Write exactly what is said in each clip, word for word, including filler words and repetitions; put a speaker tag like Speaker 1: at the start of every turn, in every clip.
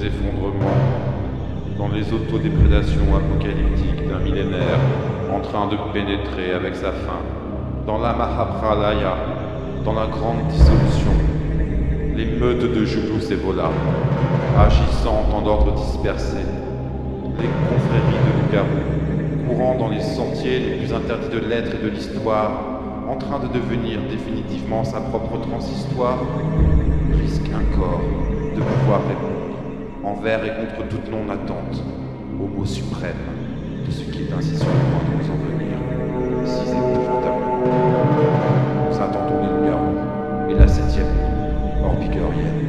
Speaker 1: des effondrements, dans les autodéprédations apocalyptiques d'un millénaire en train de pénétrer avec sa fin, dans la Mahapralaya, dans la grande dissolution, les meutes de Julius et Vola, agissant en ordre dispersé, les confréries de loups-garous, courant dans les sentiers les plus interdits de l'être et de l'histoire, en train de devenir définitivement sa propre transhistoire, risque encore de pouvoir répondre, envers et contre toute non-attente, au mot suprême de ce qui est ainsi sur le point de nous en venir, si épouvantablement. Nous attendons les loups-garous et la septième nuit, orbigorienne.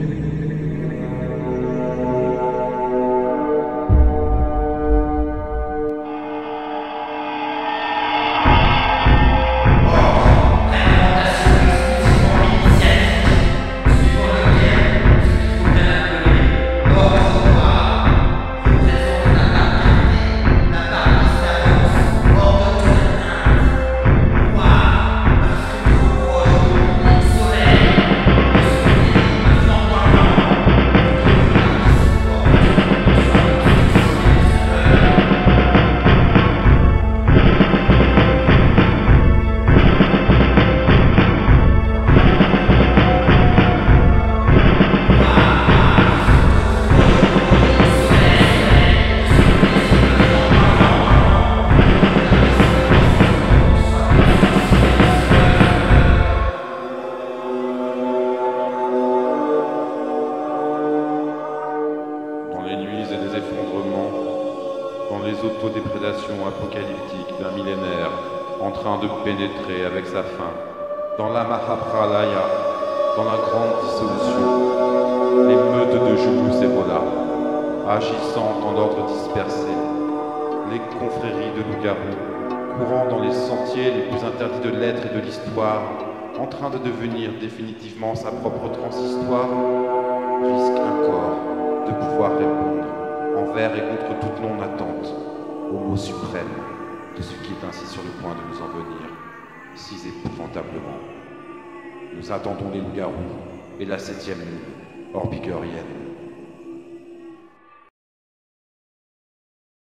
Speaker 1: Dans les autodéprédations apocalyptiques d'un millénaire en train de pénétrer avec sa fin, dans la Mahapralaya, dans la grande dissolution, les meutes de Julius et Vola, agissant en ordre dispersé, les confréries de loups-garous, courant dans les sentiers les plus interdits de l'être et de l'histoire, en train de devenir définitivement sa propre transhistoire, risque encore de pouvoir répondre, envers et contre toute non-attente, au mot suprême de ce qui est ainsi sur le point de nous en venir, si épouvantablement. Nous attendons les loups-garous et la septième nuit, orbigorienne.